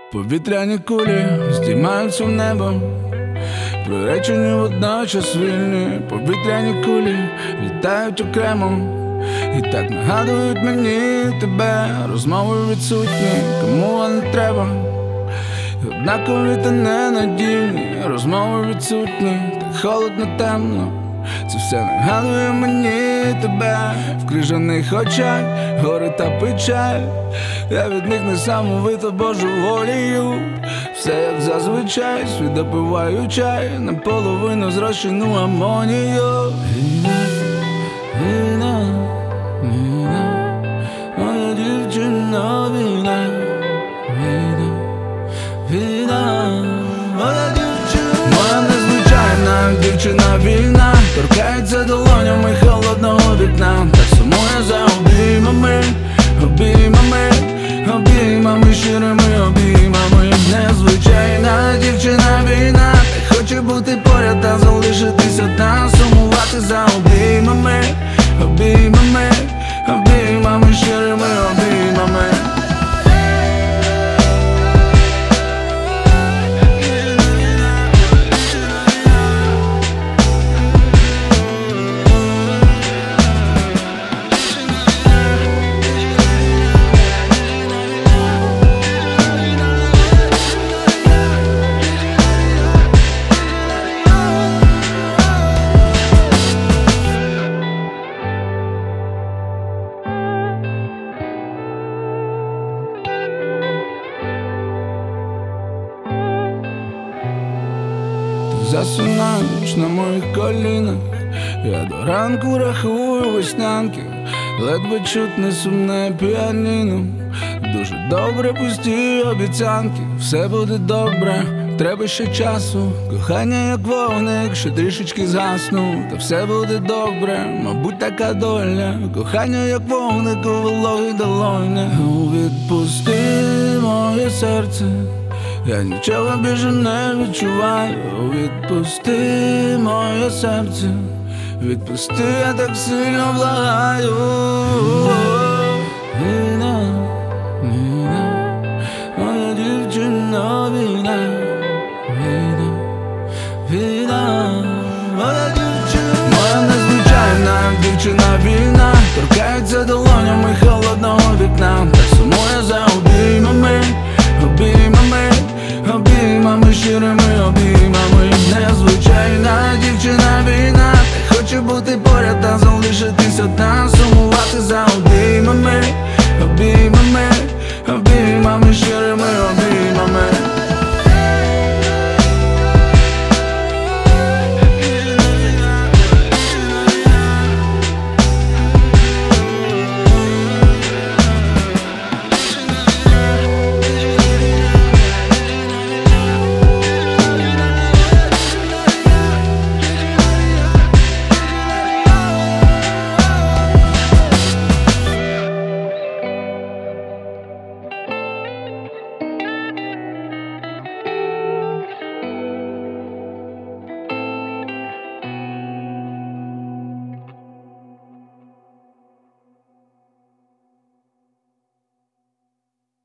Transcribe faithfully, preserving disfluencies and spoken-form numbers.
Повітряні кулі здіймаються в небо, приречені водночас вільні. Повітряні кулі літають окремо і так нагадують мені тебе. Розмови відсутні, кому вони треба, і однакові та ненадійні. Розмови відсутні, так холодно, темно. Це все нагадує мені тебе. В крижаних очах гори та печаль, я від них несамовито божеволію. Все як зазвичай, світ допиваю чай, наполовину зрощену амонію. Війна, війна, війна, моя дівчина, війна, війна, війна, моя дівчина. Моя незвичайна дівчина вільна, торкається долонями холодного вікна. Так сумує за обіймами, обіймами, обіймами, щирими обіймами. Незвичайна дівчина війна, так хоче бути поряд та залишитись одна. Сумувати за обіймами, обіймами, обіймами, щирими обіймами. Засинаєш на моїх колінах, я до ранку рахую веснянки. Ледве чутне сумне піаніно, дуже добре пусті обіцянки. Все буде добре, треба ще часу. Кохання як вогник, ще трішечки згасну. Та все буде добре, мабуть така доля. Кохання як вогник у вологих долонях. Відпусти моє серце, я нічого більше не відчуваю. Відпусти моє серце, відпусти, я так сильно благаю. Війна, війна, моя дівчина, війна, війна, війна, моя дівчина.